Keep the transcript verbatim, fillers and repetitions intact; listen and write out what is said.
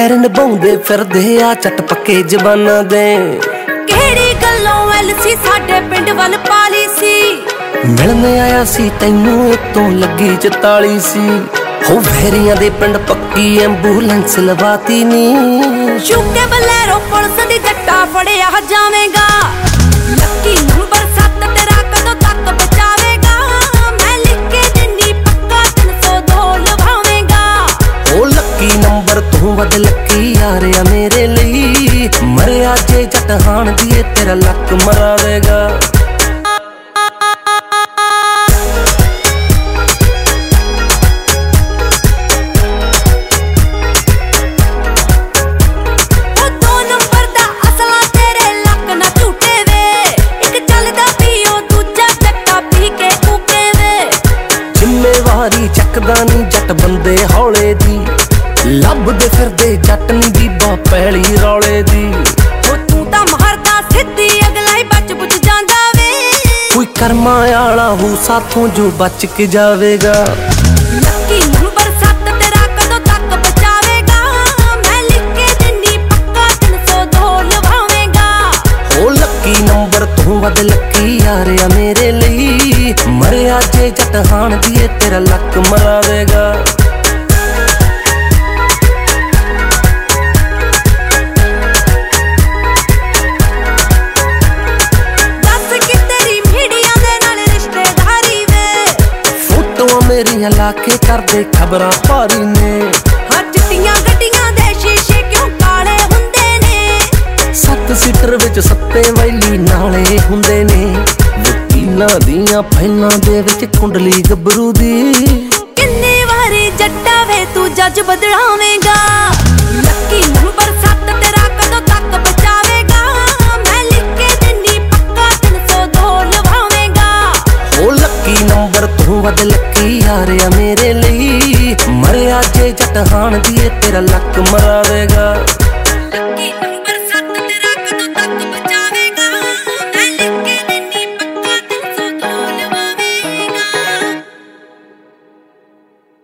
ਪੈਰ ਨਿਭਾਉਂਦੇ ਫਿਰਦੇ ਆ ਚੱਟ ਪੱਕੇ ਜ਼ਬਾਨਾਂ ਦੇ। ਕਿਹੜੀ ਗੱਲੋਂ ਐਲਸੀ ਸਾਡੇ ਪਿੰਡ ਵੱਲ ਪਾਲੀ ਸੀ। ਮਿਲਣ ਆਇਆ ਸੀ ਤੈਨੂੰ ਉਤੋਂ ਲੱਗੀ ਚਤਾਲੀ ਸੀ। ਹੋ ਵੈਰੀਆਂ ਦੇ ਪਿੰਡ ਪੱਕੀ ਐਂਬੂਲੈਂਸ ਲਵਾਤੀ ਨੀ। ਸ਼ੂਕੇ ਬਲੈਰੋ ਪੁਲਿਸ ਦੀ ਜੱਟਾ ਫੜਿਆ ਜਾਵੇਗਾ। ਲੱਕੀ ਨੰਬਰ ਸੱਤ ਤੇਰਾ ਕਦੋਂ ਤੱਕ ਬਚਾਵੇਗਾ। ਮੈਂ ਲਿਖ ਕੇ ਦਿੰਦੀ ਪੱਕਾ ਤਿੰਨ ਸੌ ਦੋ ਲਵਾਵੇਗਾ। ਉਹ ਲੱਕੀ ਨੰਬਰ ਤੂੰ ਵੱਧ ਲੱਕੀ ਯਾਰਿਆ ਮੇਰੇ ਲਈ। ਮਰਿਆ ਜੇ ਜੱਟ ਹਾਣ ਦੀਏ ਤੇਰਾ ਲੱਕ ਮਰਾਵੇਗਾ। ਚੱਕਦਾ ਨੀ ਜੱਟ ਬੰਦੇ ਹੌਲੇ ਦੀ। ਲੱਭਦੇ ਫਿਰਦੇ ਜੱਟ ਨੀ ਬੀਬਾ ਪੈਲੀ ਰੌਲੇ ਦੀ। ਉਹ ਤੂੰ ਤਾਂ ਮਾਰਦਾ ਸਿੱਧੀ ਅਗਲਾ ਹੀ ਬਚ ਬੁਝ ਜਾਂਦਾ ਵੇ। ਕੋਈ ਕਰਮਾਂ ਵਾਲਾ ਹੋ ਸਾਥੋਂ ਜੋ ਬਚ ਕੇ ਜਾਵੇਗਾ। ਲੱਕੀ ਨੰਬਰ ਸੱਤ ਤੇਰਾ ਕਦੋਂ ਤੱਕ ਬਚਾਵੇਗਾ। ਮੈਂ ਲਿਖ ਕੇ ਦਿੰਦੀ ਪੱਕਾ ਤਿੰਨ ਸੌ ਦੋ ਲਵਾਵੇਗਾ। ਉਹ ਲੱਕੀ ਨੰਬਰ ਤੂੰ ਵੱਧ ਲੱਕੀ ਯਾਰਿਆ ਮੇਰੇ ਲਈ। ਮਰਿਆ ਜੇ ਜੱਟ ਹਾਣ ਦੀਏ ਤੇਰਾ ਲੱਕ ਮਰਾਵੇਗਾ। ਦੱਸ ਕਿ ਤੇਰੀ ਮੀਡੀਆ ਦੇ ਨਾਲ ਰਿਸ਼ਤੇਦਾਰੀ ਵੇ। ਫੋਟੋਆਂ ਮੇਰੀਆਂ ਲਾ ਕੇ ਕਰਦੇ ਖਬਰਾਂ ਭਾਰੀ ਨੇ। ਹਾਂ ਚਿੱਟੀਆਂ ਗੱਡੀਆਂ ਦੇ ਸ਼ੀਸ਼ੇ ਕਿਉਂ ਕਾਲੇ ਹੁੰਦੇ ਨੇ। ਸੱਤ ਸੀਟਰ ਵਿੱਚ ਸੱਤੇ ਵੈਲੀ ਨਾਲੇ ਹੁੰਦੇ ਨੇ। ਵਕੀਲਾਂ ਦੀਆਂ ਫਾਈਲਾਂ ਦੇ ਵਿੱਚ ਕੁੰਡਲੀ ਗੱਭਰੂ ਦੀ। ਕਿੰਨੀ ਵਾਰੀ ਜੱਟਾ ਵੇ ਤੂੰ ਜੱਜ ਬਦਲਾਵੇਂਗਾ। ਲੱਕੀ ਨੰਬਰ ਸੱਤ ਤੇਰਾ ਕਦੋਂ ਤੱਕ ਬਚਾਵੇਗਾ। ਮੈਂ ਲਿਖ ਕੇ ਦਿੰਦੀ ਪੱਕਾ ਤਿੰਨ ਸੌ ਦੋ ਲਵਾਵੇਂਗਾ। ਉਹ ਲੱਕੀ ਨੰਬਰ ਤੂੰ ਵੱਧ ਲੱਕੀ ਯਾਰਿਆ ਮੇਰੇ ਲਈ। ਮਰਿਆ ਜੇ ਜੱਟ ਹਾਣ ਦੀਏ ਤੇਰਾ ਲੱਕ ਮਰਾਵੇਗਾ।